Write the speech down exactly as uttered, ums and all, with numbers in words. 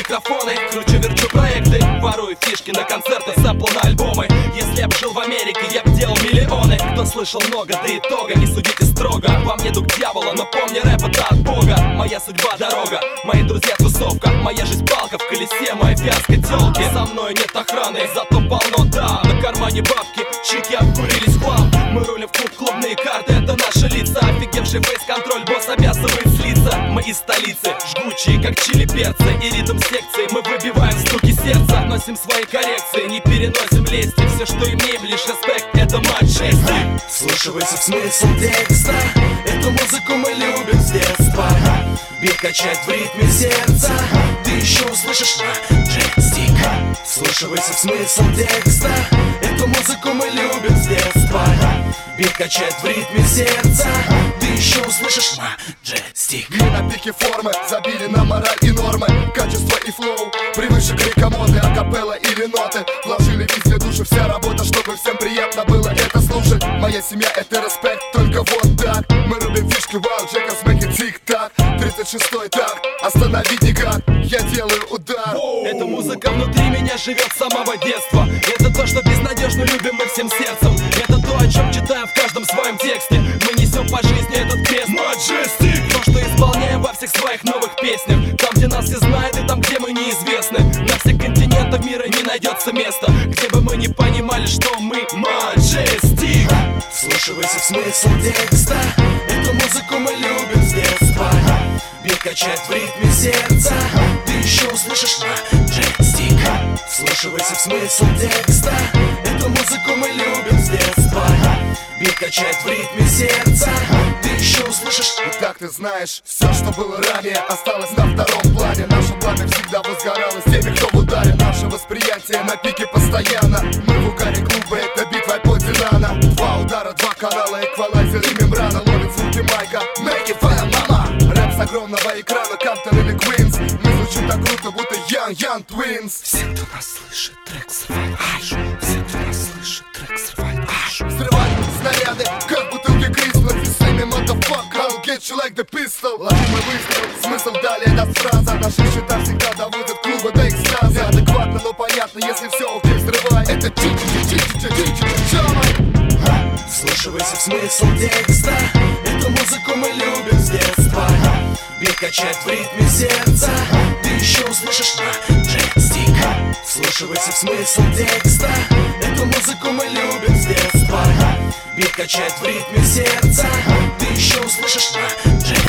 микрофоны, кручу-верчу проекты, ворую фишки на концерты, сэмплы на альбомы. Если я б жил в Америке, я б делал миллионы. Кто слышал много, до итога не судите строго. Во мне дух дьявола, но помни, рэп это от Бога. Моя судьба дорога, мои друзья тусовка, моя жизнь палка в колесе, моя фиаско тёлки. Со мной нет охраны, зато полно да. На кармане бабки, чики обкурились в хлам. Мы рулим в клуб, клубные карты, это наши лица. Офигевший фейс-контроль, босс обязывает слиться. Мы из столицы, жгучие, как чили-перцы. И ритм секции мы выбиваем стуки сердца. Носим свои коррекции, не переносим лести. Все, что имеем, лишь респект, это мать жести. Вслушивайся в смысл текста, эту музыку мы любим с детства. Бит качать в ритме сердца, ты еще услышишь джойстик. Вслушивайся в смысл текста, эту музыку мы любим с детства. Бит качать в ритме сердца, ты еще услышишь джойстик. Мы на пике формы, забили на мораль и нормы, качество и флоу превыше крика моды, акапелла или ноты. Вложили везде душу, вся работа, чтобы всем приятно было это слушать. Моя семья это респект, только вот так. Мы рубим фишки, вау, Джека смэки, тик-так. Тридцать шестой так, остановить никак, я делаю удар. Эта музыка внутри меня живет с самого детства. Это то, что безнадежно любим мы всем сердцем. Это то, о чем читаем в каждом своем тексте. Мы несем по жизни этот крест Majestic. То, что исполняем во всех своих новых песнях. Там, где нас все знают, и там, где мы неизвестны. На всех континентах мира не найдется места, где бы мы не понимали, что мы Majestic. Вслушивайся в смысл текста, эту музыку мы любим с детства. Бит качать в ритме сердца, ты еще услышишь джойстик. Вслушивайся в смысл текста, эту музыку мы любим с детства. Бит качать в ритме сердца, ты еще услышишь. И так ты знаешь, все, что было ранее, осталось на втором плане. Наше пламя всегда возгорало с теми, кто в ударе. Наше восприятие на пике постоянно. Мы в угаре клуба, это битва по Динана. Два удара, два канала, эквалайзер и мембрана. Ловит звуки майка, make it fire, мама. Рэп с огромного экрана, Камптон или Квинс. Мы звучим так круто, будто Young Young Twins. Все, кто нас слышит, трек срывает аж. Все, кто нас слышит, трек срывает аж. Взрывают снаряды, как бутылки Кристалл. Ты сами, motherfucker, I'll get you like the pistol. Ловимый выстрел, смысл далее даст фраза. Наши счета всегда доводят клуба до экстаза. Неадекватно, но понятно, если все окей, взрывай. Это чи-чи-чи-чи-чи-чи-чи-чи-чама. Вслушивайся в смысл текста, эту музыку мы любим с детства. Бит качать в ритме сердца, ты еще услышишь джойстик. Вслушивайся в смысл текста, эту музыку мы любим с детства. Бит качать в ритме сердца, ты еще услышишь джойстик.